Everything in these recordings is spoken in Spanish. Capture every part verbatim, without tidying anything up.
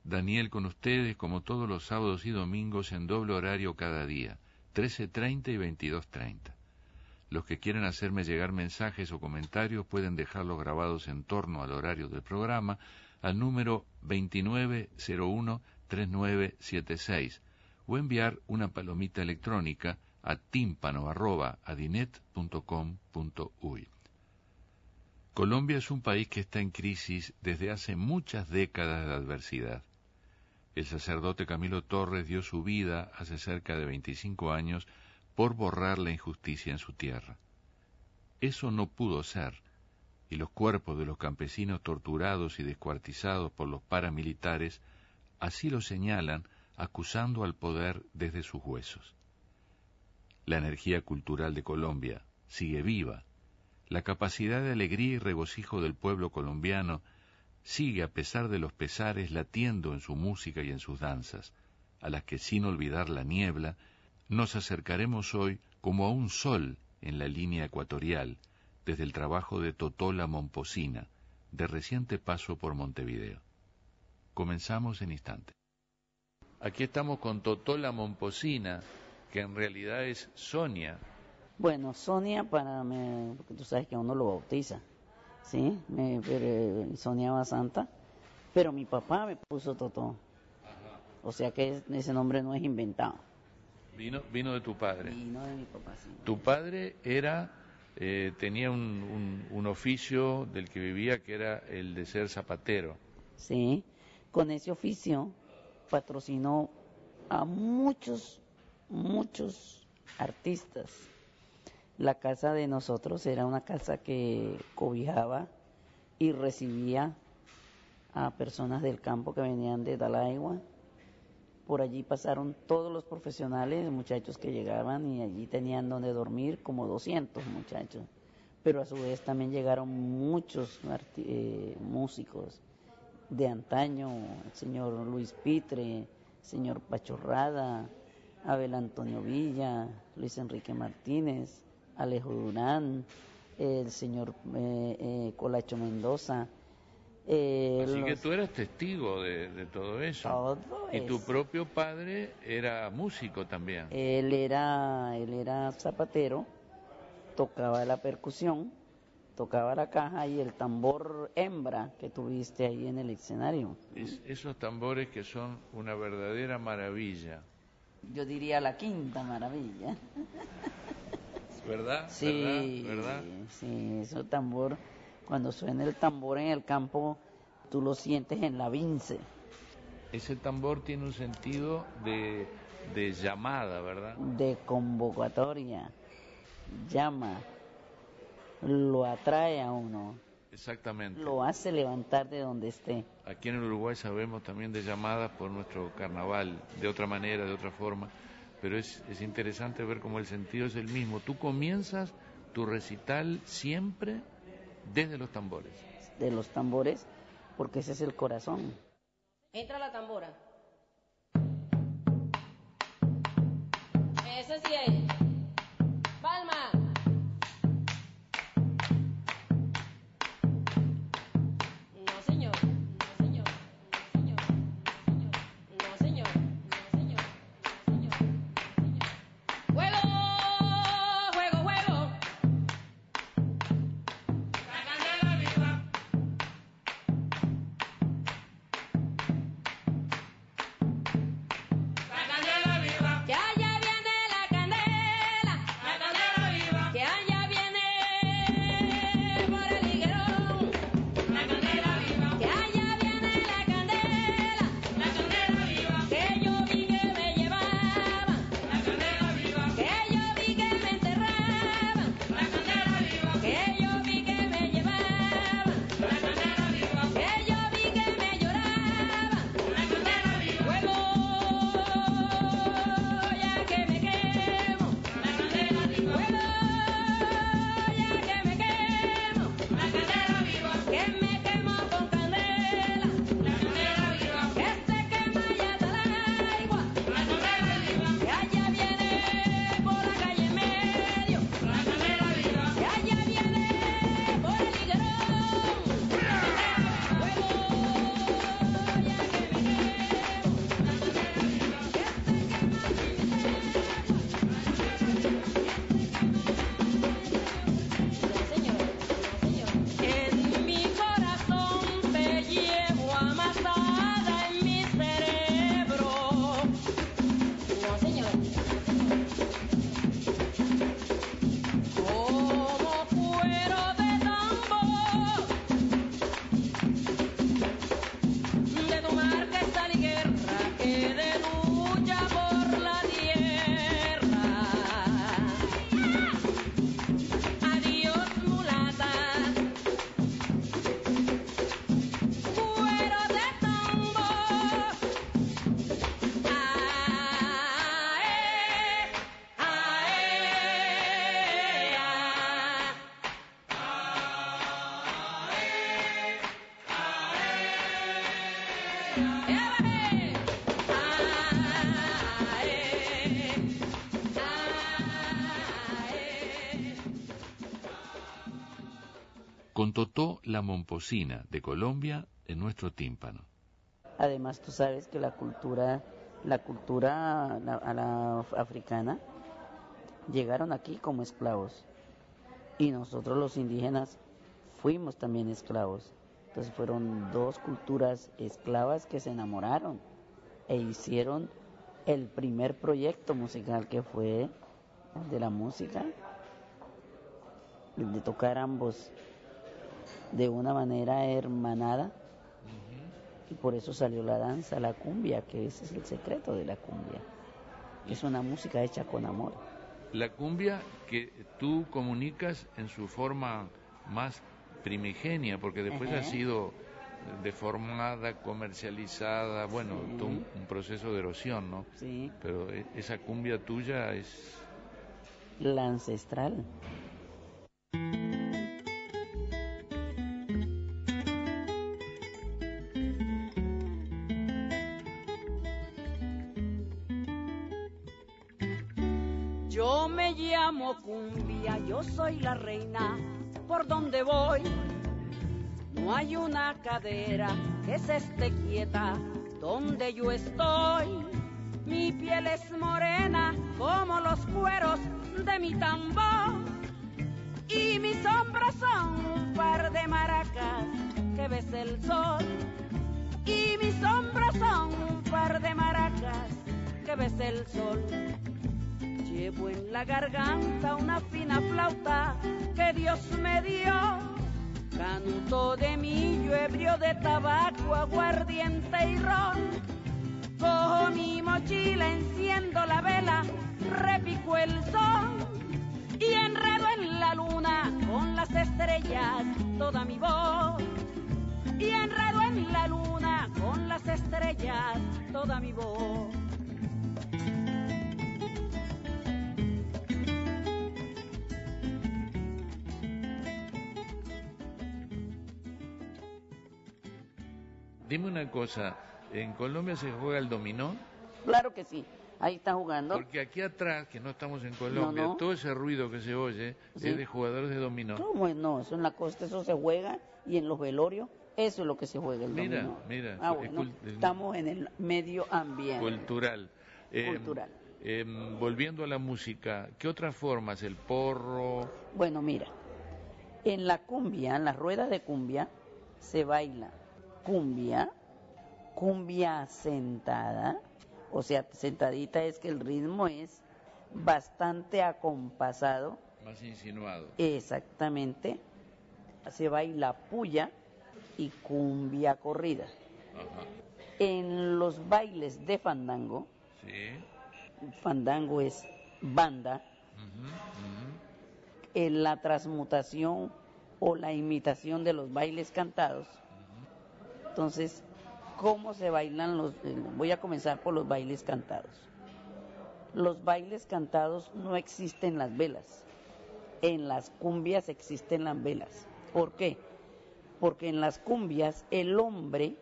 Daniel con ustedes como todos los sábados y domingos en doble horario cada día, trece treinta y veintidós treinta. Los que quieran hacerme llegar mensajes o comentarios pueden dejarlos grabados en torno al horario del programa al número veintinueve cero uno treinta y nueve setenta y seis o enviar una palomita electrónica a tímpano arroba adinet punto com punto uy. Colombia es un país que está en crisis desde hace muchas décadas de adversidad. El sacerdote Camilo Torres dio su vida hace cerca de veinticinco años por borrar la injusticia en su tierra. Eso no pudo ser, y los cuerpos de los campesinos torturados y descuartizados por los paramilitares así lo señalan, acusando al poder desde sus huesos. La energía cultural de Colombia sigue viva. La capacidad de alegría y regocijo del pueblo colombiano sigue, a pesar de los pesares, latiendo en su música y en sus danzas, a las que, sin olvidar la niebla, nos acercaremos hoy como a un sol en la línea ecuatorial, desde el trabajo de Totola Momposina, de reciente paso por Montevideo. Comenzamos en instante. Aquí estamos con Totola Momposina, que en realidad es Sonia. Bueno, Sonia para mí, porque tú sabes que uno lo bautiza, ¿sí? Me, pero, Sonia Basanta, pero mi papá me puso Totó. Ajá. O sea que ese nombre no es inventado. Vino, vino de tu padre. Vino de mi papá, sí. Tu padre era, eh, tenía un, un, un oficio del que vivía que era el de ser zapatero. Sí, con ese oficio patrocinó a muchos, muchos artistas. La casa de nosotros era una casa que cobijaba y recibía a personas del campo que venían de Dalaigua. Por allí pasaron todos los profesionales, muchachos que llegaban y allí tenían donde dormir, como doscientos muchachos. Pero a su vez también llegaron muchos eh, músicos de antaño, el señor Luis Pitre, el señor Pachorrada, Abel Antonio Villa, Luis Enrique Martínez, Alejo Durán, el señor eh, eh, Colacho Mendoza. Eh, Así los... que tú eras testigo de, de todo eso. Todo y eso. Tu propio padre era músico también. Él era, él era zapatero, tocaba la percusión, tocaba la caja y el tambor hembra que tuviste ahí en el escenario. Es, esos tambores que son una verdadera maravilla. Yo diría la quinta maravilla. ¿Verdad? Sí, ¿verdad? ¿verdad? Sí, ese tambor, cuando suena el tambor en el campo, tú lo sientes en la vince. Ese tambor tiene un sentido de, de llamada, ¿verdad? De convocatoria, llama, lo atrae a uno. Exactamente. Lo hace levantar de donde esté. Aquí en el Uruguay sabemos también de llamadas por nuestro carnaval, de otra manera, de otra forma. Pero es, es interesante ver cómo el sentido es el mismo. Tú comienzas tu recital siempre desde los tambores. De los tambores, porque ese es el corazón. Entra la tambora. Eso sí es. Palma. No, señor. No, señor. No, señor. No, señor. No, señor. No, señor. ¡Juego! ¡Juego, juego! ¡La candela viva! ¡La candela viva! ¡Que allá viene la candela! ¡La candela viva! con Totó la Momposina de Colombia en nuestro tímpano. Además, tú sabes que la cultura, la cultura la, a la africana llegaron aquí como esclavos y nosotros los indígenas fuimos también esclavos. Entonces fueron dos culturas esclavas que se enamoraron e hicieron el primer proyecto musical, que fue el de la música, el de tocar ambos de una manera hermanada. Y por eso salió la danza, la cumbia, que ese es el secreto de la cumbia. Es una música hecha con amor. La cumbia que tú comunicas en su forma más primigenia, porque después Ajá. ha sido deformada, comercializada, bueno, Sí. todo un, un proceso de erosión, ¿no? Sí, Pero e- esa cumbia tuya es... la ancestral. Yo me llamo Cumbia, yo soy la reina, por donde voy. No hay una cadera que se esté quieta donde yo estoy. Mi piel es morena como los cueros de mi tambor. Y mis hombros son un par de maracas que besa el sol. Y mis hombros son un par de maracas que besa el sol. Llevo en la garganta una fina flauta que Dios me dio. Canto de millo, ebrio de tabaco, aguardiente y ron. Cojo mi mochila, enciendo la vela, repico el son y enredo en la luna con las estrellas toda mi voz. Y enredo en la luna con las estrellas toda mi voz. Dime una cosa, ¿en Colombia se juega el dominó? Claro que sí, ahí está jugando. Porque aquí atrás, que no estamos en Colombia, No, no. todo ese ruido que se oye Sí. es de jugadores de dominó. ¿Cómo es? No, eso en la costa, eso se juega, y en los velorios, eso es lo que se juega el Mira, dominó. mira, Ah, es bueno, cul- es- estamos en el medio ambiente. Cultural. Eh, Cultural. eh, volviendo a la música, ¿qué otras formas? El porro. Bueno, mira, en la cumbia, en las ruedas de cumbia, se baila cumbia, cumbia sentada, o sea, sentadita es que el ritmo es bastante acompasado, Más insinuado. exactamente, se baila puya y cumbia corrida. Ajá. En los bailes de fandango, Sí. fandango es banda, Ujú, ujú. en la transmutación o la imitación de los bailes cantados. Entonces, ¿cómo se bailan los? eh, Voy a comenzar por los bailes cantados. Los bailes cantados no existen las velas. En las cumbias existen las velas. ¿Por qué? Porque en las cumbias el hombre,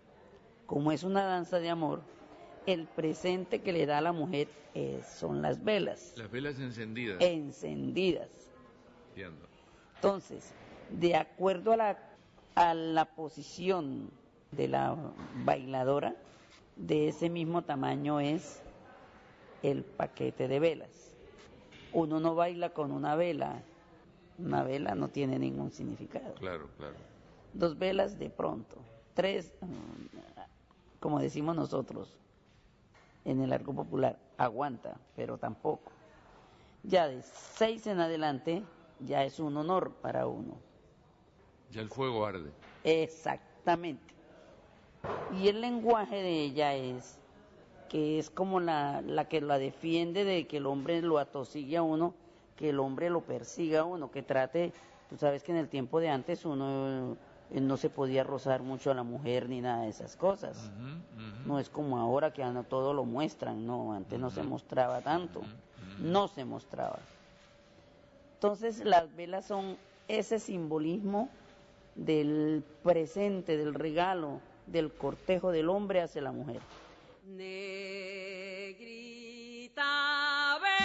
como es una danza de amor, el presente que le da a la mujer eh, son las velas Las velas encendidas. encendidas. Entiendo. Entonces, de acuerdo a la, a la posición de la bailadora, de ese mismo tamaño es el paquete de velas. Uno no baila con una vela, una vela no tiene ningún significado. Claro, claro. Dos velas de pronto, tres, mm, como decimos nosotros en el argot popular, aguanta, pero tampoco. Ya de seis en adelante ya es un honor para uno. Ya el fuego arde. Exactamente. Y el lenguaje de ella es que es como la, la que la defiende de que el hombre lo atosigue a uno, que el hombre lo persiga a uno, que trate, tú sabes que en el tiempo de antes uno eh, no se podía rozar mucho a la mujer ni nada de esas cosas. Ujú, ujú. No es como ahora que no todo lo muestran, no, antes no se mostraba tanto, no se mostraba. Entonces las velas son ese simbolismo del presente, del regalo, del cortejo del hombre hacia la mujer. Negrita, ven.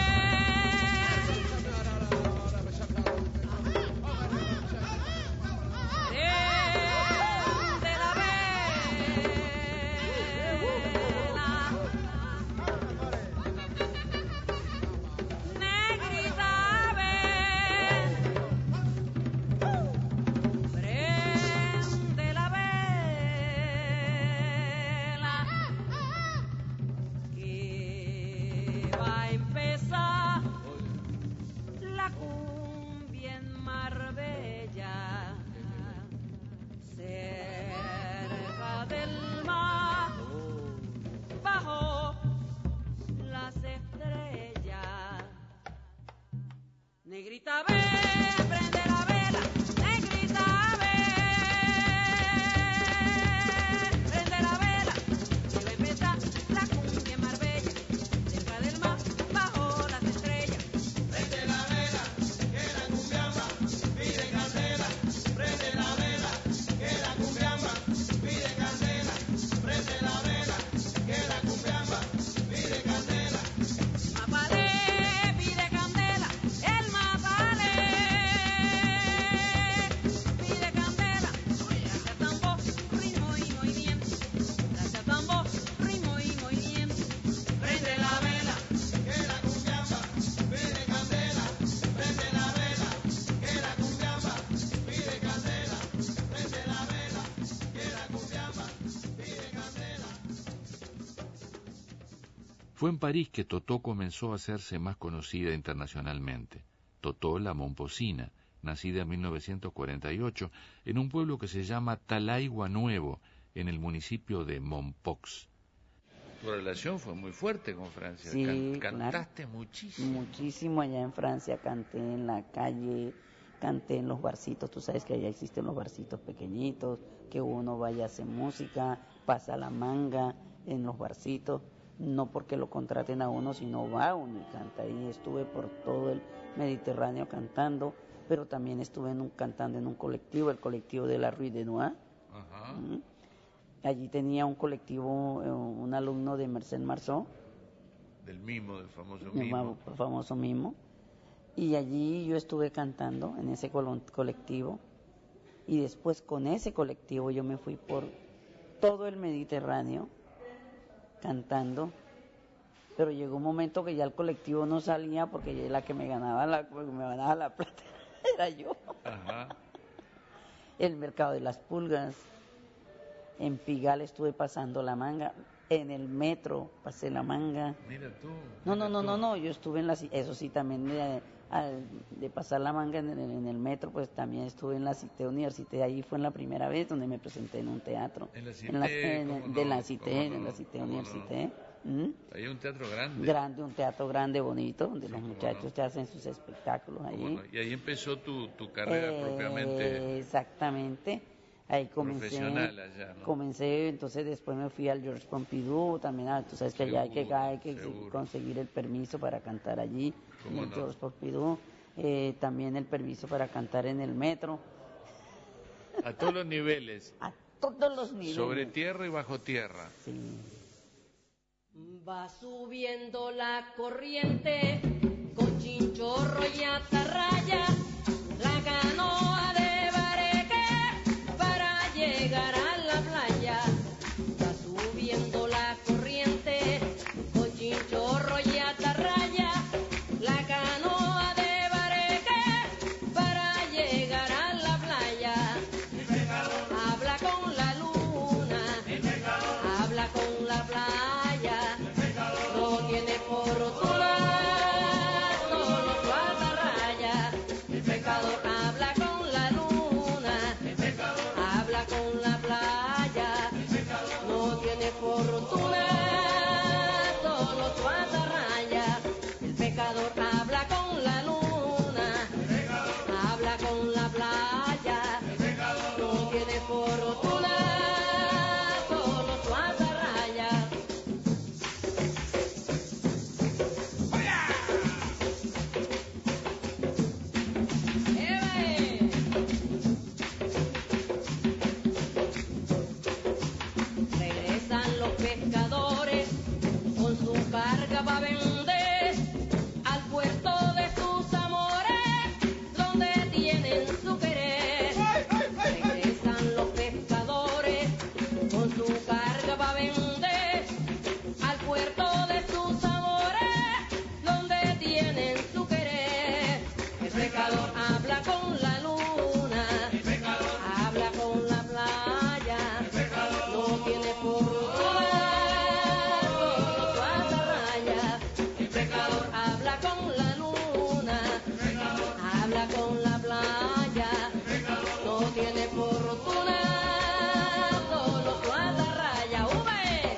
Fue en París que Totó comenzó a hacerse más conocida internacionalmente. Totó la Momposina, nacida en mil novecientos cuarenta y ocho, en un pueblo que se llama Talaigua Nuevo, en el municipio de Mompox. Tu relación fue muy fuerte con Francia. Sí, Can cantaste claro, muchísimo. Muchísimo allá en Francia, canté en la calle, canté en los barcitos. Tú sabes que allá existen los barcitos pequeñitos, que uno vaya a hacer música, pasa la manga en los barcitos, no porque lo contraten a uno, sino va uno y canta. Y estuve por todo el Mediterráneo cantando, pero también estuve en un, cantando en un colectivo, el colectivo de la Rue de Noir. Ajá. ¿Mm? Allí tenía un colectivo, un alumno de Merced Marceau. Del mimo, del famoso El mimo. famoso mimo. Y allí yo estuve cantando en ese colectivo. Y después con ese colectivo yo me fui por todo el Mediterráneo cantando. Pero llegó un momento que ya el colectivo no salía porque la que me ganaba la, me ganaba la plata era yo. Ajá. El mercado de las pulgas. En Pigalle estuve pasando la manga, en el metro pasé la manga. Mira tú. No, mira no, no, tú. no, no, yo estuve en la, eso sí, también de, de pasar la manga en el, en el metro, pues también estuve en la Cité Université, ahí fue en la primera vez donde me presenté en un teatro. En la Cité, en la, en, ¿cómo de no? la Cité, ¿Cómo en la no? Cité ¿Cómo Université. no? ¿Mm? Ahí hay un teatro grande. Grande, un teatro grande, bonito, donde Sí, los cómo muchachos no. ya hacen sus espectáculos ¿Cómo ahí. no? Y ahí empezó tu, tu carrera Eh, propiamente Exactamente. Ahí comencé, profesional allá, ¿no? Comencé, entonces después me fui al Georges Pompidou, también, ah, tú sabes que allá hay que, Seguro, hay que seguro. conseguir el permiso para cantar allí, en ¿Cómo el no? Georges Pompidou, eh, también el permiso para cantar en el metro, A todos los niveles. a todos los niveles. Sobre tierra y bajo tierra. Sí. Va subiendo la corriente con chinchorro y atarraya, la canoa de bareque para llegar a la playa. Va subiendo la corriente con chinchorro y atarraya, la canoa de bareque para llegar a la playa. Habla con la luna, habla con la playa, no tiene fortuna, solo su atarraya. El pecador habla con la luna, habla con la playa, no tiene fortuna, solo su atarraya. El pecador habla con la luna, habla con la playa, no tiene fortuna, solo su atarraya. ¡Eve! Regresan los pescadores con su carga para vender al puerto de sus amores, donde tienen su querer. Regresan los pescadores con su carga para vender al puerto de sus amores, donde tienen su querer. El pecador habla con la luna, habla con la playa, no tiene fortuna, solo su atarraya. El pecador habla con la luna, habla con la playa, no tiene fortuna, solo su atarraya. ¡Ube!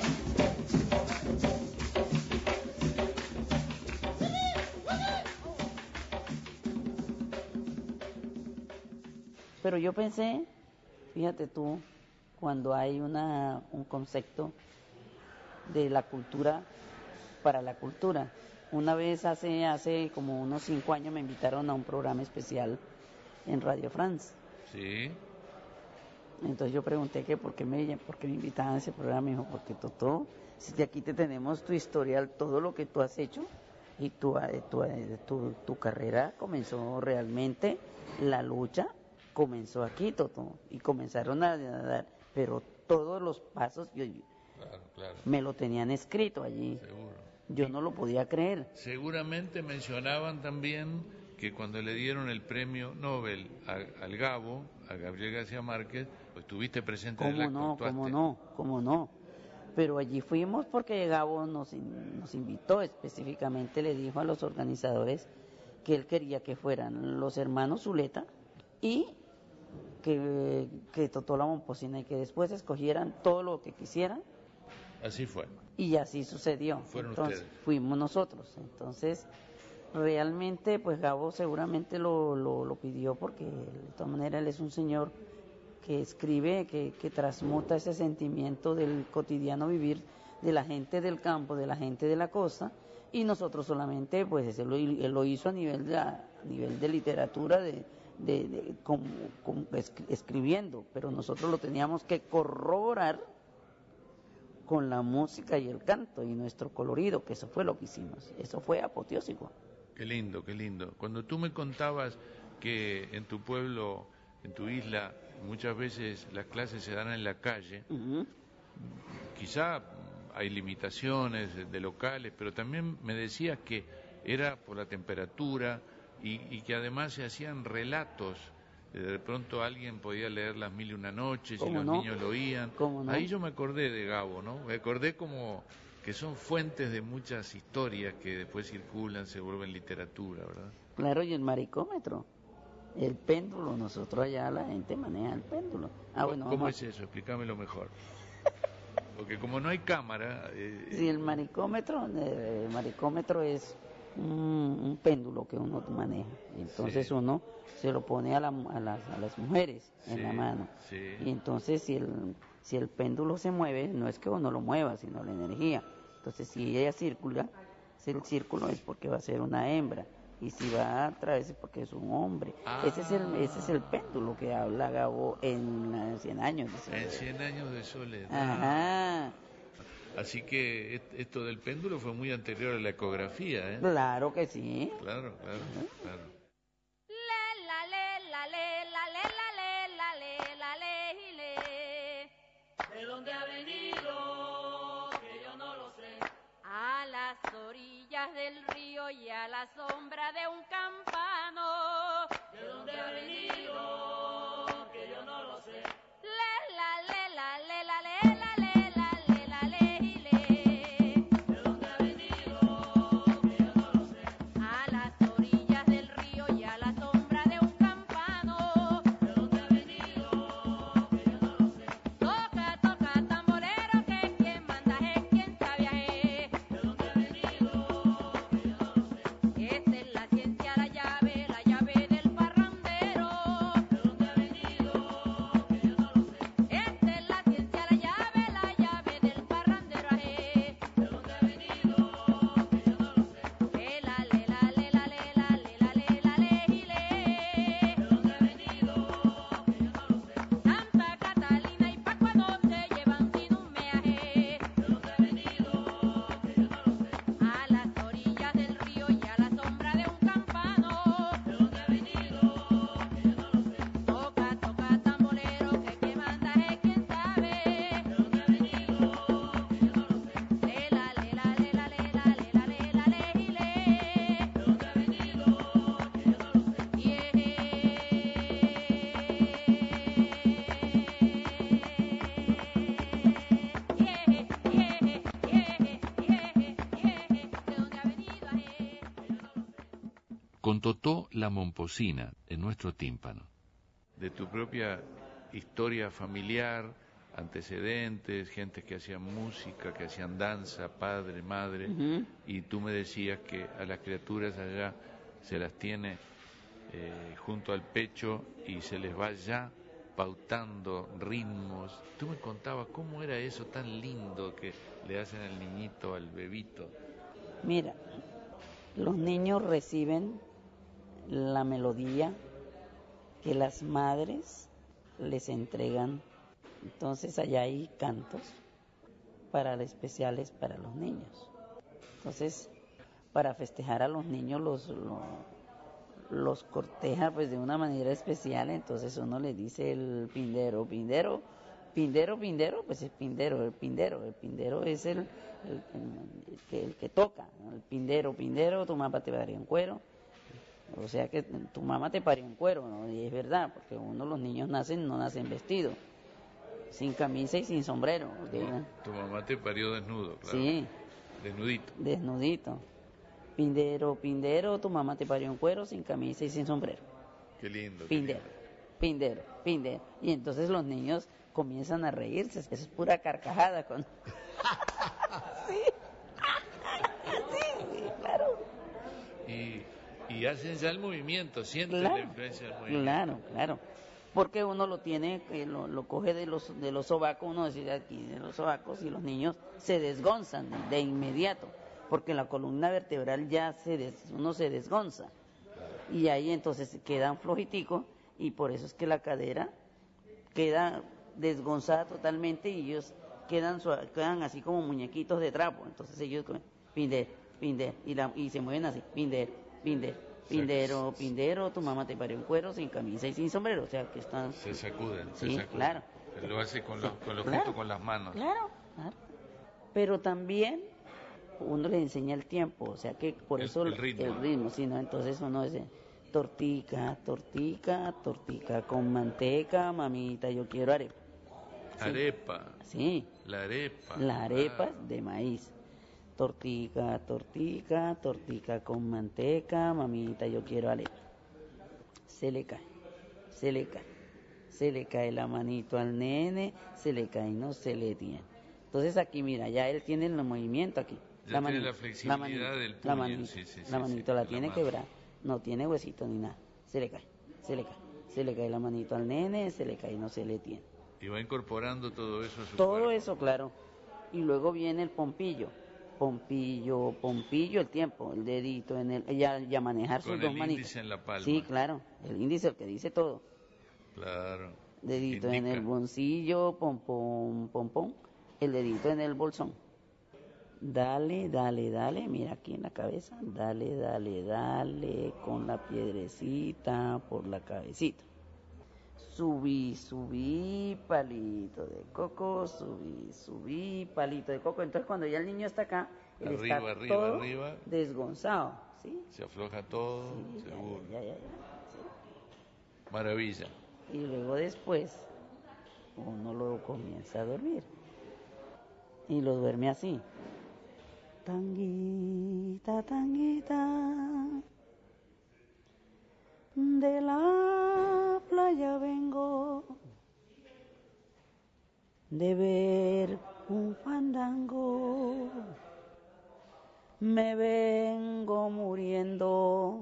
Pero yo pensé, fíjate tú, cuando hay una, un concepto de la cultura para la cultura. Una vez hace, hace como unos cinco años me invitaron a un programa especial en Radio France. Sí. Entonces yo pregunté que por qué me, por qué me invitaban a ese programa. Me dijo, porque Totó, si de aquí te tenemos tu historial, todo lo que tú has hecho, y tu, tu, tu, tu carrera comenzó realmente, la lucha comenzó aquí, Totó, y comenzaron a dar, pero todos los pasos yo, Claro, claro. me lo tenían escrito allí. Seguro. Yo no lo podía creer. Seguramente mencionaban también que cuando le dieron el premio Nobel a, al Gabo, a Gabriel García Márquez, pues estuviste presente en el ¿Cómo acto, no? actuaste. ¿Cómo no? ¿Cómo no? pero allí fuimos porque Gabo nos, nos invitó específicamente, le dijo a los organizadores que él quería que fueran los hermanos Zuleta y que, que Totó la Momposina, y que después escogieran todo lo que quisieran. Así fue. Y así sucedió. Fueron Entonces, ustedes. fuimos nosotros. Entonces, realmente, pues Gabo seguramente lo, lo, lo pidió porque de todas maneras él es un señor que escribe, que, que transmuta ese sentimiento del cotidiano vivir de la gente del campo, de la gente de la costa, y nosotros solamente, pues él lo, él lo hizo a nivel de, a nivel de literatura, de, de, de como, como escribiendo, pero nosotros lo teníamos que corroborar con la música y el canto y nuestro colorido, que eso fue lo que hicimos, eso fue apoteósico. Qué lindo, qué lindo. Cuando tú me contabas que en tu pueblo, en tu isla, muchas veces las clases se dan en la calle, uh-huh. Quizá hay limitaciones de, de locales, pero también me decías que era por la temperatura y, y que además se hacían relatos. De pronto alguien podía leer Las Mil y Una Noches y los no? niños lo oían. No? Ahí yo me acordé de Gabo, ¿no? Me acordé como que son fuentes de muchas historias que después circulan, se vuelven literatura, ¿verdad? Claro, y el maricómetro, el péndulo, nosotros allá la gente maneja el péndulo. Ah, bueno, ¿cómo vamos. es eso? Explícamelo mejor. Porque como no hay cámara... Eh, sí, el maricómetro, el maricómetro es un, un péndulo que uno maneja. Entonces sí. Uno se lo pone a, la, a, las, a las mujeres sí, en la mano. Sí. Y entonces si el, si el péndulo se mueve, no es que uno lo mueva, sino la energía. Entonces si ella circula, si el círculo es porque va a ser una hembra. Y si va a través es porque es un hombre. Ah. Ese es el ese es el péndulo que habla Gabo en Cien Años de Soledad. En Cien Años de Soledad. Ajá. Así que esto del péndulo fue muy anterior a la ecografía, ¿eh? Claro que sí. Claro, claro, claro. ¿De dónde ha venido? Que yo no lo sé. A las orillas del río y a la sombra de un campano. ¿De dónde ha venido? Que yo no lo sé. Le la le la le la le la le la le la le y le. ¿De dónde ha venido? Que yo no lo sé. A las orillas del río y a la sombra de un campano. ¿De dónde ha venido? Que yo no lo sé. Toca, toca tamborero, que quien manda es quien sabe es. ¿De dónde ha venido? Que yo no lo sé. Esta es la ciencia, la llave, la llave del parrandero. ¿De dónde ha venido? Que yo no lo sé. Esta es la ciencia, la llave, la llave del parrandero. ¿De dónde ha venido? Que yo no lo sé. Le la le la le la le la le la le la le y le. ¿De dónde ha venido? Que yo no lo sé. Santa Catalina y Pascua no se llevan sin un meaje. ¿De dónde ha venido? Que yo no lo sé. A las orillas del río y a la sombra de un campano. ¿De dónde ha venido? Que yo no lo sé. Toca, toca tambolero, que quien manda es quien sabe. ¿De dónde ha venido? Que yo no lo sé. Le la le la le la le la le la le la le y le. ¿De dónde ha venido? Que yo no lo sé. Con Totó la Momposina en nuestro tímpano. De tu propia historia familiar, antecedentes, gente que hacían música, que hacían danza, padre, madre, uh-huh. Y tú me decías que a las criaturas allá se las tiene eh, junto al pecho y se les va ya pautando ritmos. Tú me contabas cómo era eso tan lindo que le hacen al niñito, al bebito. Mira, los niños reciben la melodía que las madres les entregan. Entonces allá hay cantos para especiales para los niños. Entonces, para festejar a los niños los, los, los corteja pues de una manera especial. Entonces uno le dice el pindero, pindero, pindero, pindero, pues es pindero, el pindero, el pindero es el, el, el, que, el que toca, ¿no? El pindero, pindero, tu mamá te parió en cuero. O sea que tu mamá te parió en cuero, ¿no? Y es verdad, porque uno, los niños nacen, no nacen vestidos. sin camisa y sin sombrero. Tu mamá te parió desnudo, claro. Sí. Desnudito. Desnudito. Pindero, pindero, tu mamá te parió en cuero, sin camisa y sin sombrero. Qué lindo. Pindero, qué lindo. pindero, pindero. Y entonces los niños comienzan a reírse, eso es pura carcajada. Con... sí. sí, claro. Y, y hacen ya el movimiento, sienten claro, la influencia del movimiento. Claro, claro. Porque uno lo tiene, eh, lo, lo coge de los de los sobacos, uno decide aquí de los sobacos, y los niños se desgonzan de inmediato, porque la columna vertebral ya se des, uno se desgonza, y ahí entonces quedan flojiticos, y por eso es que la cadera queda desgonzada totalmente, y ellos quedan suave, quedan así como muñequitos de trapo. Entonces ellos pinder, pinder, y, la, y se mueven así, pinder, pinder. Pindero, pindero, tu mamá te parió en cuero, sin camisa y sin sombrero, o sea que están... Se sacuden, sí, se sacuden. Claro. Lo hace con sí, los, con los claro, gestos, con las manos. Claro, claro. Pero también uno le enseña el tiempo, o sea que por el, eso el ritmo, el ritmo, sí, ¿no? Entonces uno dice, tortica, tortica, tortica con manteca, mamita, yo quiero arepa. ¿Sí? Arepa. Sí. La arepa. La arepa claro. de maíz. Tortica, tortica, tortica con manteca, mamita, yo quiero arepa. Se le cae, se le cae, se le cae la manito al nene, se le cae y no se le tiene. Entonces aquí, mira, ya él tiene el movimiento aquí. Ya la tiene manito, la flexibilidad la manito, del puño. La manito, sí, sí, sí, la, manito sí, la sí, tiene la quebrada, no tiene huesito ni nada. Se le cae, se le cae, se le cae la manito al nene, se le cae y no se le tiene. Y va incorporando todo eso a su Todo cuerpo. eso, claro. Y luego viene el pompillo. Pompillo, pompillo, el tiempo, el dedito en el, ya, ya manejar sus Con dos el manitos. índice en la palma. Sí, claro, el índice el que dice todo. Claro. Dedito Indica. en el bolsillo, pom pom pom pom, el dedito en el bolsón. Dale, dale, dale, mira aquí en la cabeza, dale, dale, dale, con la piedrecita por la cabecita. Subí, subí, palito de coco, subí, subí, palito de coco. Entonces cuando ya el niño está acá, él arriba, está arriba, todo arriba. desgonzado, ¿sí? Se afloja todo, Sí, seguro. ya, ya, ya, ya, sí. Maravilla. Y luego después uno lo comienza a dormir. Y lo duerme así. Tanguita, tanguita, de la playa vengo, de ver un fandango, me vengo muriendo,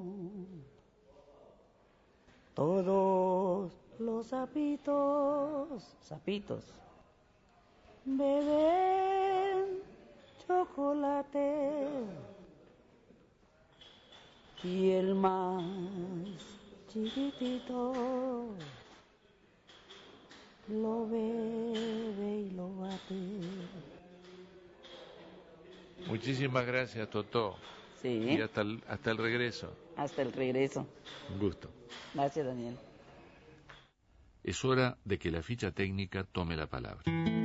todos los sapitos, sapitos, beben chocolate y el más chiquitito lo bebe y lo bate. Muchísimas gracias, Totó. Sí. Y hasta el, hasta el regreso. Hasta el regreso. Un gusto. Gracias, Daniel. Es hora de que la ficha técnica tome la palabra.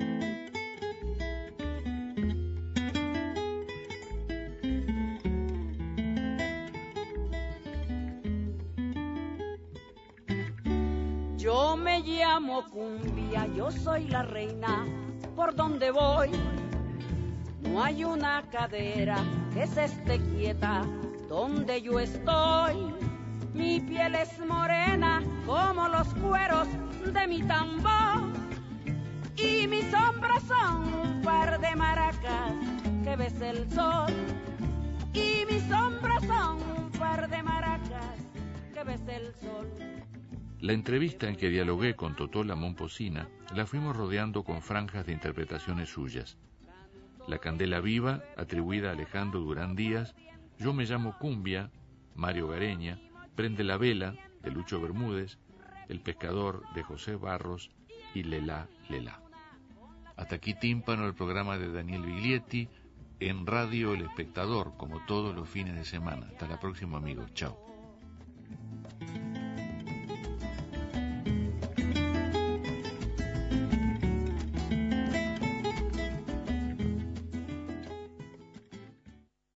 Yo me llamo Cumbia, yo soy la reina, por donde voy no hay una cadera que se esté quieta donde yo estoy. Mi piel es morena como los cueros de mi tambor y mis hombros son un par de maracas que besa el sol. Y mis hombros son un par de maracas que besa el sol. La entrevista en que dialogué con Totó la Momposina la fuimos rodeando con franjas de interpretaciones suyas. La Candela Viva, atribuida a Alejandro Durán Díaz, Yo me llamo Cumbia, Mario Gareña, Prende la Vela, de Lucho Bermúdez, El Pescador, de José Barros, y Lelá, Lelá. Hasta aquí Tímpano, el programa de Daniel Biglietti, en Radio El Espectador, como todos los fines de semana. Hasta la próxima, amigos. Chao.